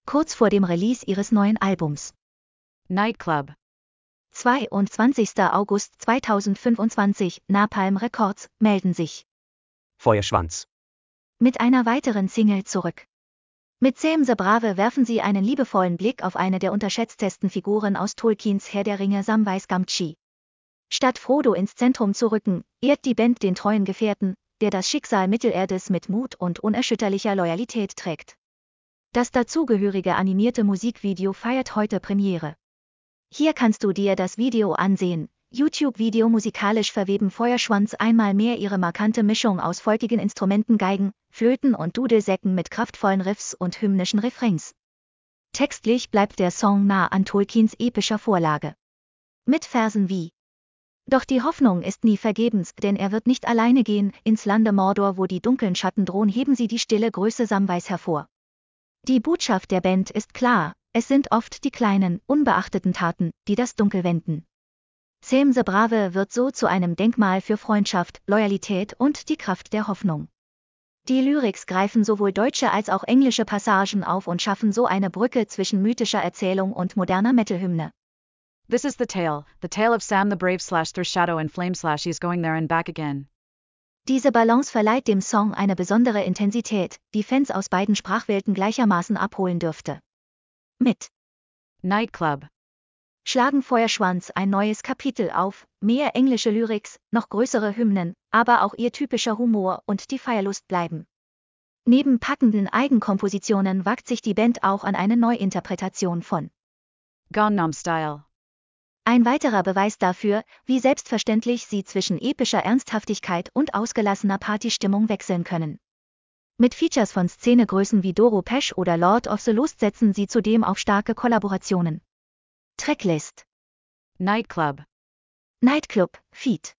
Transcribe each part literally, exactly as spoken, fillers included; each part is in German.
kurz vor dem Release ihres neuen Albums. Nightclub. zweiundzwanzigster August zweitausendfünfundzwanzig, Napalm Records, melden sich Feuerschwanz mit einer weiteren Single zurück. Mit Sam the Brave werfen sie einen liebevollen Blick auf eine der unterschätztesten Figuren aus Tolkiens Herr der Ringe, Samwise Gamgee. Statt Frodo ins Zentrum zu rücken, ehrt die Band den treuen Gefährten, der das Schicksal Mittelerdes mit Mut und unerschütterlicher Loyalität trägt. Das dazugehörige animierte Musikvideo feiert heute Premiere. Hier kannst du dir das Video ansehen. YouTube-Video. Musikalisch verweben Feuerschwanz einmal mehr ihre markante Mischung aus folkigen Instrumenten, Geigen, Flöten und Dudelsäcken mit kraftvollen Riffs und hymnischen Refrains. Textlich bleibt der Song nah an Tolkiens epischer Vorlage. Mit Versen wie: Doch die Hoffnung ist nie vergebens, denn er wird nicht alleine gehen, ins Lande Mordor, wo die dunklen Schatten drohen, heben sie die stille Größe Samwise hervor. Die Botschaft der Band ist klar: Es sind oft die kleinen, unbeachteten Taten, die das Dunkel wenden. Sam the Brave wird so zu einem Denkmal für Freundschaft, Loyalität und die Kraft der Hoffnung. Die Lyrics greifen sowohl deutsche als auch englische Passagen auf und schaffen so eine Brücke zwischen mythischer Erzählung und moderner Metal-Hymne. This is the tale, the tale of Sam the Brave slash through Shadow and Flame slash he's going there and back again. Diese Balance verleiht dem Song eine besondere Intensität, die Fans aus beiden Sprachwelten gleichermaßen abholen dürfte. Mit Nightclub schlagen Feuerschwanz ein neues Kapitel auf, mehr englische Lyrics, noch größere Hymnen, aber auch ihr typischer Humor und die Feierlust bleiben. Neben packenden Eigenkompositionen wagt sich die Band auch an eine Neuinterpretation von Gangnam Style. Ein weiterer Beweis dafür, wie selbstverständlich sie zwischen epischer Ernsthaftigkeit und ausgelassener Partystimmung wechseln können. Mit Features von Szenegrößen wie Doro Pesch oder Lord of the Lost setzen sie zudem auf starke Kollaborationen. Tracklist: Nightclub Nightclub, Feat.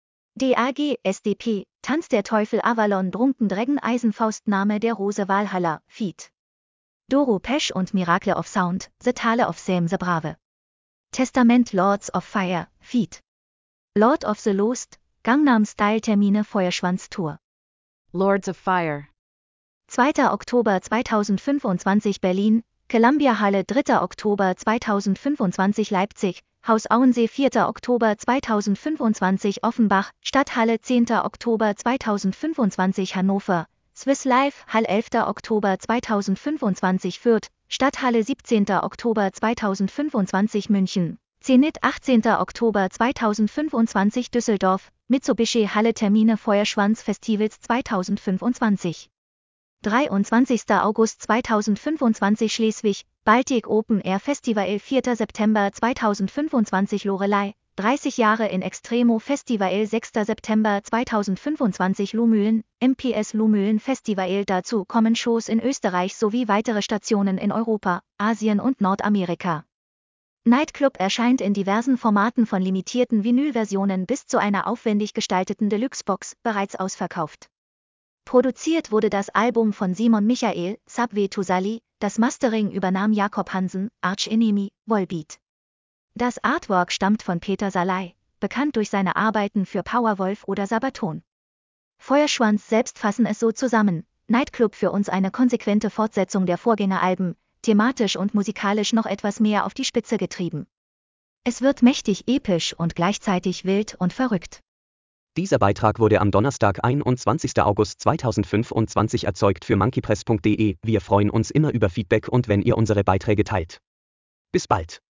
D A G, S D P, Tanz der Teufel, Avalon, Drunken Dragon, Eisenfaust, Name der Rose, Valhalla, Feat. Doro Pesch und Miracle of Sound, The Tale of Sam the Brave. Testament, Lords of Fire, Feat. Lord of the Lost, Gangnam Style. Termine: Feuerschwanz Tour. Lords of Fire. zweiter Oktober zweitausendfünfundzwanzig Berlin, Columbia Halle. dritter Oktober zweitausendfünfundzwanzig Leipzig, Haus Auensee. vierter Oktober zweitausendfünfundzwanzig Offenbach, Stadthalle. zehnter Oktober zweitausendfünfundzwanzig Hannover, Swiss Live Hall. elfter Oktober zweitausendfünfundzwanzig Fürth, Stadthalle. siebzehnter Oktober zweitausendfünfundzwanzig München, Zenit. achtzehnter Oktober zweitausendfünfundzwanzig Düsseldorf, Mitsubishi Halle. Termine: Feuerschwanz Festivals zweitausendfünfundzwanzig. dreiundzwanzigster August zweitausendfünfundzwanzig Schleswig, Baltic Open Air Festival. vierter September zweitausendfünfundzwanzig Loreley, dreißig Jahre in Extremo Festival. sechster September zweitausendfünfundzwanzig Lumülen, M P S Lumülen Festival. Dazu kommen Shows in Österreich sowie weitere Stationen in Europa, Asien und Nordamerika. Nightclub erscheint in diversen Formaten von limitierten Vinylversionen bis zu einer aufwendig gestalteten Deluxe-Box, bereits ausverkauft. Produziert wurde das Album von Simon Michael, Subway to Sally, das Mastering übernahm Jakob Hansen, Arch Enemy, Volbeat. Das Artwork stammt von Peter Salai, bekannt durch seine Arbeiten für Powerwolf oder Sabaton. Feuerschwanz selbst fassen es so zusammen: Nightclub für uns eine konsequente Fortsetzung der Vorgängeralben, thematisch und musikalisch noch etwas mehr auf die Spitze getrieben. Es wird mächtig episch und gleichzeitig wild und verrückt. Dieser Beitrag wurde am Donnerstag, einundzwanzigster August zweitausendfünfundzwanzig erzeugt für monkeypress punkt de. Wir freuen uns immer über Feedback und wenn ihr unsere Beiträge teilt. Bis bald.